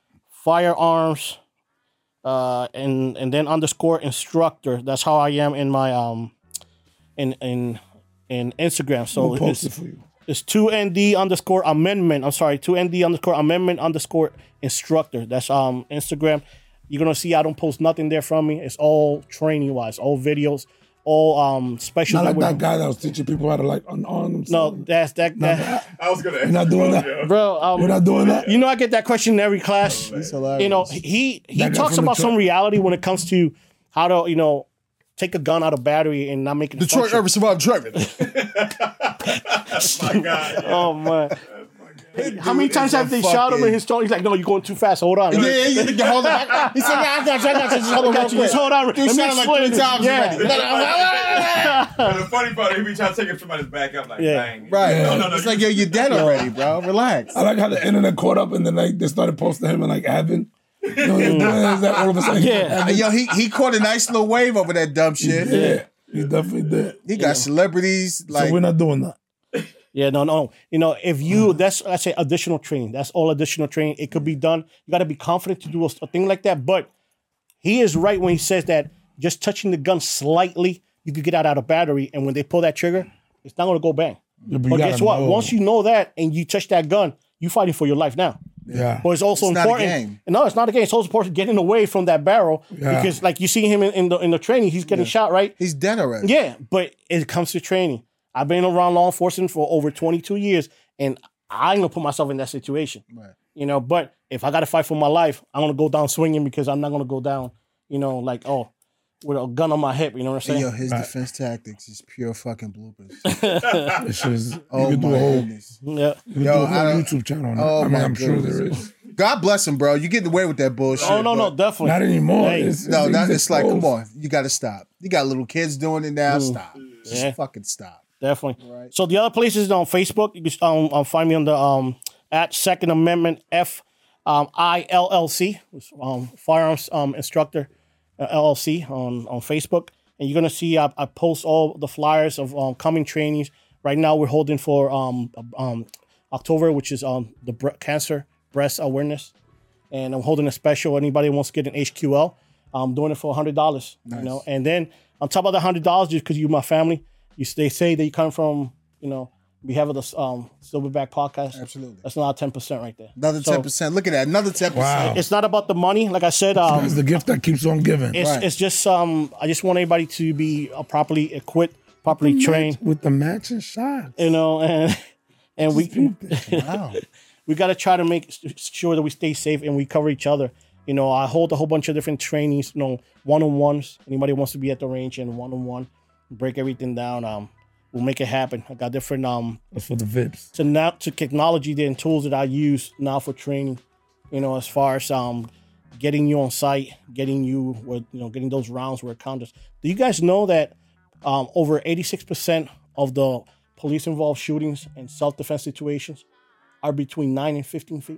firearms, uh, and and then underscore instructor. That's how I am in my um, in in in Instagram. So We'll post it it's, for you. it's two N D underscore amendment. I'm sorry, two N D underscore amendment underscore instructor. That's um Instagram. You're gonna see I don't post nothing there from me. It's all training wise, all videos, all um special. Not like we're- that guy that was teaching people how to like unarm No, themselves. that's that, that I was gonna. You're not doing that. bro. Um, You're not doing that. you know, I get that question in every class. It's hilarious. You know, he he That guy talks from about Detroit. some reality when it comes to how to you know take a gun out of battery and not make it Detroit function. Urban Survival Training. My God. Oh man. How many Dude times is a have they shot him fucking- in his tone? He's like, no, you're going too fast. Hold on. Yeah, yeah, you think you hold on. He said, "Nah, I got you, I got you. Just hold on, I got real you. quick." Just hold on. Dude Let me shot him like explain three it. times Yeah. already. And the funny part, he be trying to take it somebody's back up like Yeah. bang. Right. No, no, no. It's you- like, yo, you're dead already, bro. Relax. I like how the internet caught up and then like they started posting him and like Evan. You know what they're doing? Is that all of a sudden? he's Yeah. Evan? Yo, he, he caught a nice little wave over that dumb shit. Yeah. He definitely did. He got celebrities like so we're not doing that. Yeah, no, no. You know, if you, that's, I say additional training. That's all additional training. It could be done. You got to be confident to do a, a thing like that. But he is right when he says that just touching the gun slightly, you could get out out of battery. And when they pull that trigger, it's not going to go bang. Yeah, but you But guess gotta what? know. Once you know that and you touch that gun, you fighting for your life now. Yeah. But it's also It's not a important. game. No, it's not a game. It's also important getting away from that barrel Yeah. because, like you see him in, in the in the training, he's getting shot, right? he's dead already. Yeah, but it comes to training. I've been around law enforcement for over twenty-two years, and I'm gonna put myself in that situation. Right. You know, but if I got to fight for my life, I'm gonna go down swinging because I'm not gonna go down, you know, like oh, with a gun on my hip. You know what I'm Hey, saying? yo, his Right. defense tactics is pure fucking bloopers. This is, you Oh could do my a whole, goodness. Yeah. you could Yo, do a whole I don't- YouTube channel on that. Oh I mean, my I'm sure goodness. there is. God bless him, bro. You getting away with that bullshit. Oh no, no, but- definitely. Not anymore. Hey. It's, No, it's, not, it's like, come exposed. on. You got to stop. You got little kids doing it now. Stop. Just Yeah. fucking stop. Definitely. Right. So the other places on Facebook, you can um, um, find me on the um, at Second Amendment F um, I L L C, um, firearms um, instructor uh, L L C on on Facebook, and you're gonna see I, I post all the flyers of um, coming trainings. Right now, we're holding for um, um, October, which is um, the bre- cancer breast awareness, and I'm holding a special. Anybody who wants to get an H Q L, I'm doing it for hundred dollars. You know, and then on top of the hundred dollars, just because you're my family. You they say that you come from, you know, we have the um, Silverback podcast. Absolutely. That's not ten percent right there. Another So, ten percent. Look at that. Another ten percent. Wow. It's not about the money, like I said. Um, It's the gift that keeps on giving. it's Right. it's just um, I just want everybody to be uh, properly equipped, properly trained, With the matching shots. you know, and and we Wow. we got to try to make sure that we stay safe and we cover each other. You know, I hold a whole bunch of different trainings, you know, one on ones. Anybody wants to be at the range and one on one, break everything down. Um, we'll make it happen. I got different um That's for the V I Ps. to now to technology and tools that I use now for training. You know, as far as um getting you on site, getting you with, you know, getting those rounds where it counts. Do you guys know that um, over eighty-six percent of the police-involved shootings and self-defense situations are between nine and fifteen feet?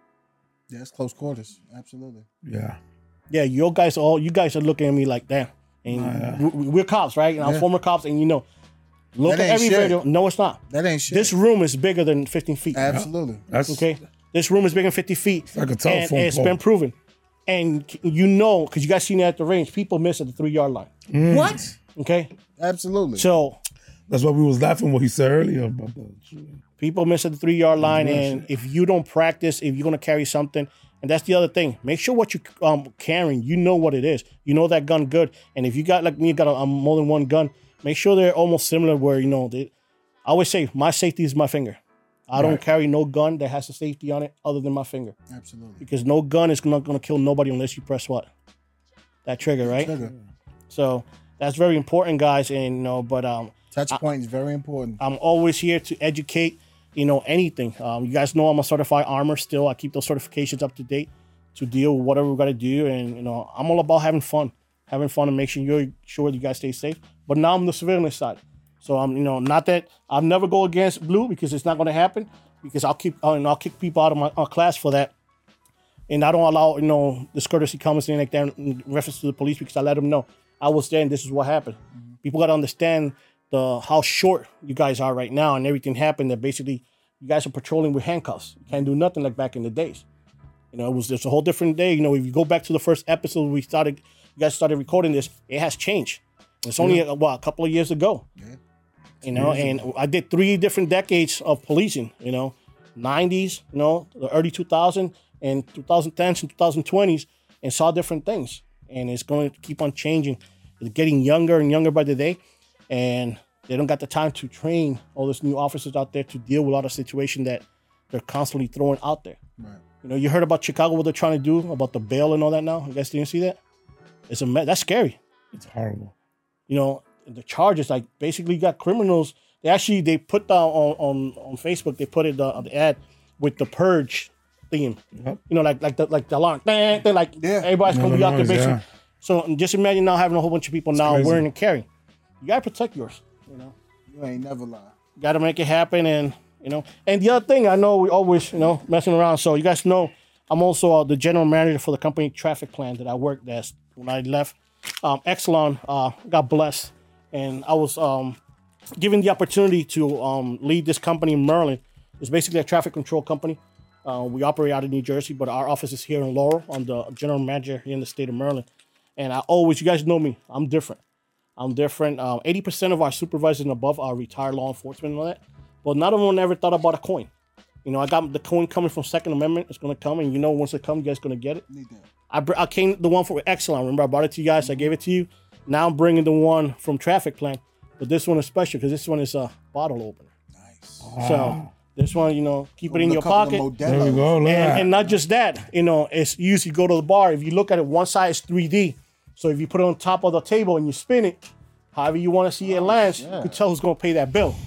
Yeah, it's close quarters. Absolutely. Yeah. Yeah, you guys all you guys are looking at me like that. And Oh, yeah. we- we're cops, right? And I'm Yeah. former cops, and you know, look That at ain't every shit. video. No, it's not. That ain't shit. This room is bigger than fifteen feet. Absolutely. That's Okay, this room is bigger than fifty feet. It's like a and telephone it's pole. been proven. And you know, because you guys seen it at the range, people miss at the three yard line. What? Okay, Absolutely. so That's why we was laughing what he said earlier about the shooting. people miss at the three yard line, and if you don't practice, if you're gonna carry something, and that's the other thing, make sure what you um carrying, you know what it is. You know that gun good, and if you got like me, got a, a more than one gun, make sure they're almost similar. Where you know, they, I always say my safety is my finger. I don't Right. carry no gun that has a safety on it other than my finger, Absolutely. because no gun is not gonna kill nobody unless you press what, that trigger, right? Trigger. So that's very important, guys, and you know, but um. Touch point is very important. I'm always here to educate, you know, anything. Um, you guys know I'm a certified armor still. I keep those certifications up to date to deal with whatever we got to do. And, you know, I'm all about having fun, having fun and making sure, sure you guys stay safe. But now I'm the civilian side. So I'm, you know, not that I'll never go against blue because it's not going to happen, because I'll keep, uh, and I'll kick people out of my uh, class for that. And I don't allow, you know, discourtesy comments and like that in reference to the police, because I let them know I was there and this is what happened. Mm-hmm. People got to understand the how short you guys are right now, and everything happened that basically you guys are patrolling with handcuffs. You can't do nothing like back in the days. You know, it was just a whole different day. You know, if you go back to the first episode we started, you guys started recording this, it has changed. It's only a, what, a couple of years ago. Yeah. You know, and I did three different decades of policing. You know, nineties, you know, the early two thousands and twenty tens and twenty twenties, and saw different things. And it's going to keep on changing. It's getting younger and younger by the day. And they don't got the time to train all these new officers out there to deal with all the situation that they're constantly throwing out there. Right. You know, you heard about Chicago, what they're trying to do about the bail and all that now? You guys didn't see that? It's a me- That's scary. It's horrible. You know, the charges, like, basically got criminals. They actually, they put down on, on, on Facebook, they put it uh, on the ad with the Purge theme. Yep. You know, like like the, like the alarm. They're like, Yeah. everybody's going to be out there Noise, basically. yeah. So just imagine now having a whole bunch of people now crazy. wearing and carrying. You got to protect yours, you know. You ain't never lie. Got to make it happen, and you know. And the other thing, I know we always, you know, messing around. So you guys know, I'm also uh, the general manager for the company Traffic Plan that I worked at when I left. Um, Exelon uh, got blessed, and I was um, given the opportunity to um, lead this company in Maryland. It's basically a traffic control company. Uh, we operate out of New Jersey, but our office is here in Laurel. I'm the general manager here in the state of Maryland, and I always, you guys know me, I'm different. I'm different. Um, eighty percent of our supervisors and above are retired law enforcement and all that. But none of them ever thought about a coin. You know, I got the coin coming from Second Amendment. It's going to come. And you know, once it comes, you guys going to get it. Need that. I, br- I came the one for Exelon. Remember, I brought it to you guys. I gave it to you. Now I'm bringing the one from Traffic Plan. But this one is special because this one is a bottle opener. Nice. So this one, you know, keep it in With a your couple of pocket. There we Modelo's. go. Look at And, that. and not just that, you know, it's you usually go to the bar. If you look at it, one side is three D. So if you put it on top of the table and you spin it, however you want to see it lands, you can tell who's going to pay that bill.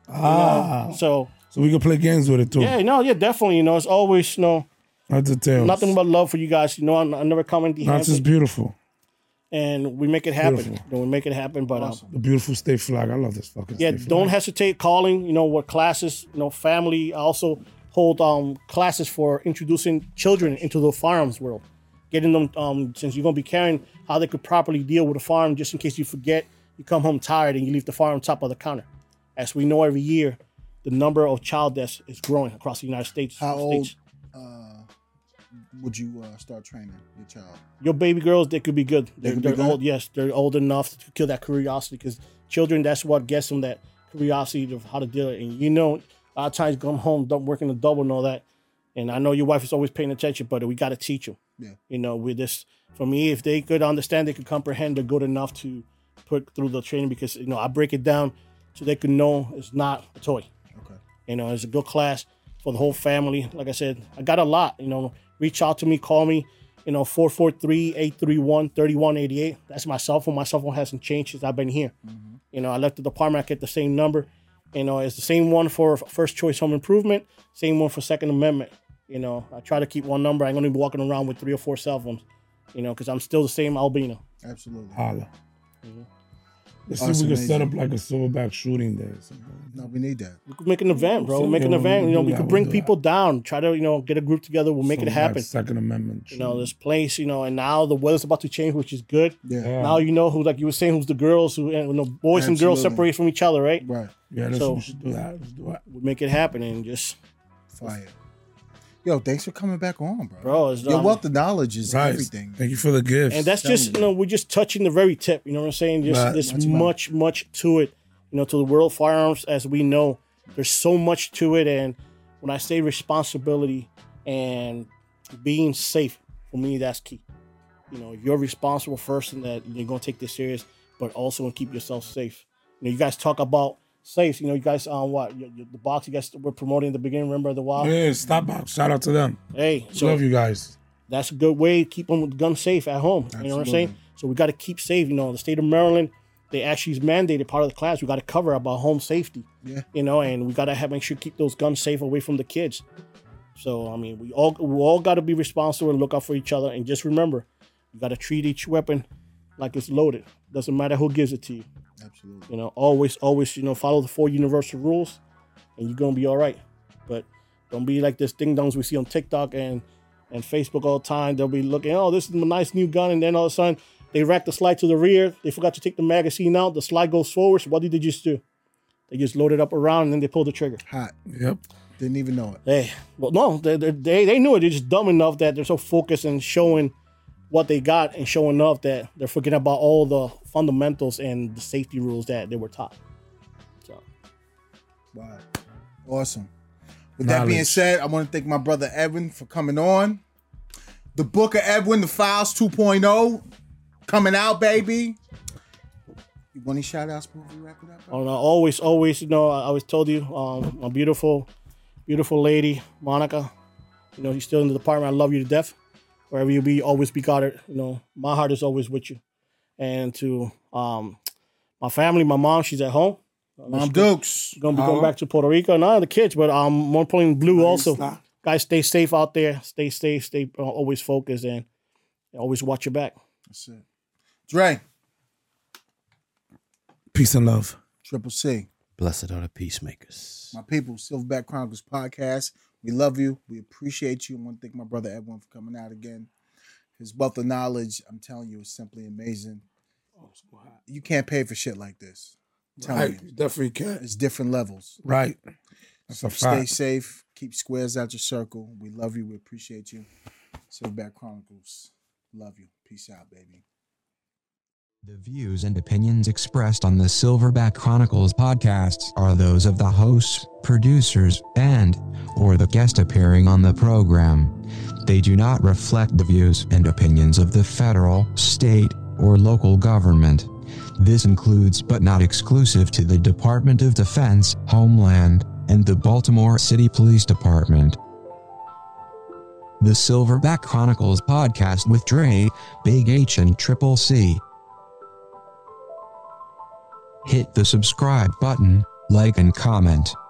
ah, So, so we can play games with it too. yeah, no, yeah, definitely. You know, it's always, you know, That's the tale. nothing but love for you guys. You know, I, I never come empty That's just handed, beautiful. and we make it happen. Beautiful. You know, we make it happen. But um, The beautiful state flag. I love this fucking yeah, state don't flag. hesitate calling. You know, what classes, you know, family. I also hold um classes for introducing children into the firearms world, getting them um since you're gonna be carrying, how they could properly deal with a firearm, just in case you forget, you come home tired and you leave the firearm on top of the counter. As we know, every year the number of child deaths is growing across the United States. How old states. uh, would you uh, start training your child? Your baby girls, they could be good. They're, could be they're good? old, yes, they're old enough to kill that curiosity, because children, that's what gets them that curiosity of how to deal it. And you know, a lot of times come home, don't work in the double and all that. And I know your wife is always paying attention, but we got to teach them. Yeah. You know, with this, for me, if they could understand, they could comprehend, they're good enough to put through the training, because, you know, I break it down so they can know it's not a toy. Okay. You know, it's a good class for the whole family. Like I said, I got a lot, you know, reach out to me, call me, you know, four four three, eight three one, three one eight eight. That's my cell phone. My cell phone hasn't changed since I've been here. Mm-hmm. You know, I left the department, I get the same number. You know, it's the same one for First Choice Home Improvement, same one for Second Amendment. You know, I try to keep one number. I'm gonna be walking around with three or four cell phones. You know, because I'm still the same albino. Absolutely. Holla. Mhm. Let's Oh, see it's if we can set amazing. up like a silverback shooting day or something. No, we need that. We could make an event, bro. So, Make an yeah, event. we'll You know, do we that, could we'll bring do people down. Try to, you know, get a group together. We'll make it Silverback happen. Second Amendment. You know, this place, you know, and now the weather's about to change, which is good. Yeah. Yeah. Now you know who, like you were saying, who's the girls who, and, you know, boys and girls Absolutely. separate from each other, right? Right. Yeah, let's, So- we should do that. Let's do that. We'll make it happen and just, Fire. Yo, thanks for coming back on, bro. bro. It's, Your um, wealth of knowledge is Right. everything. Thank you for the gifts. And that's Telling just, you. you know, we're just touching the very tip. You know what I'm saying? Just Right. there's That's about it. much, much to it. You know, to the world of firearms, as we know, there's so much to it. And when I say responsibility and being safe, for me, that's key. You know, you're responsible first, and that you're gonna take this serious, but also keep yourself safe. You know, you guys talk about safe. You know, you guys on um, what you, you, the box you guys were promoting at the beginning. Remember the wild? Yeah, stop box. Shout out to them. Hey, so Love you guys. that's a good way to keep them with the gun safe at home. You know what I'm Absolutely. saying? So we got to keep safe. You know, the state of Maryland, they actually is mandated part of the class. We got to cover about home safety. Yeah. You know, and we got to have make sure keep those guns safe away from the kids. So I mean, we all we all got to be responsible and look out for each other. And just remember, you got to treat each weapon like it's loaded. Doesn't matter who gives it to you. Absolutely. You know, always, always, you know, follow the four universal rules, and you're gonna be all right. But don't be like this ding dongs we see on TikTok and and Facebook all the time. They'll be looking, oh, this is a nice new gun, and then all of a sudden they rack the slide to the rear. They forgot to take the magazine out. The slide goes forward. So what did they just do? They just load it up around and then they pull the trigger. Hot. Yep. Didn't even know it. Hey, well, no, they they they, they knew it. They're just dumb enough that they're so focused and showing what they got and showing off that they're forgetting about all the fundamentals and the safety rules that they were taught. So. Wow. Awesome. With that being Knowledge. said, I want to thank my brother Edwin for coming on. The Book of Edwin, the Files two point oh, coming out, baby. You want any shout outs before we wrap it up? bro? Oh, no, always, always, you know, I always told you, um, my beautiful, beautiful lady, Monica, you know, you're still in the department. I love you to death. Wherever you be, always be guarded. You know, my heart is always with you. And to um, my family, my mom, she's at home. Mom Dukes. Gonna be going back to Puerto Rico. Not the kids, but um, more importantly, Blue also. stop. Guys, stay safe out there. Stay safe. Stay uh, always focused and always watch your back. That's it. Dre, Peace and love. Triple C. Blessed are the peacemakers. My people, Silverback Chronicles podcast. We love you. We appreciate you. I want to thank my brother Edwin for coming out again. His wealth of knowledge, I'm telling you, is simply amazing. You can't pay for shit like this. I'm telling Right. you. Definitely can. It's different levels. Right. That's a Stay fact. safe. Keep squares out your circle. We love you. We appreciate you. Silverback Chronicles. Love you. Peace out, baby. The views and opinions expressed on the Silverback Chronicles podcasts are those of the hosts, producers, and or the guest appearing on the program. They do not reflect the views and opinions of the federal, state, or local government. This includes but not exclusive to the Department of Defense, Homeland, and the Baltimore City Police Department. The Silverback Chronicles podcast with Dre, Big H, and Triple C. Hit the subscribe button, like and comment.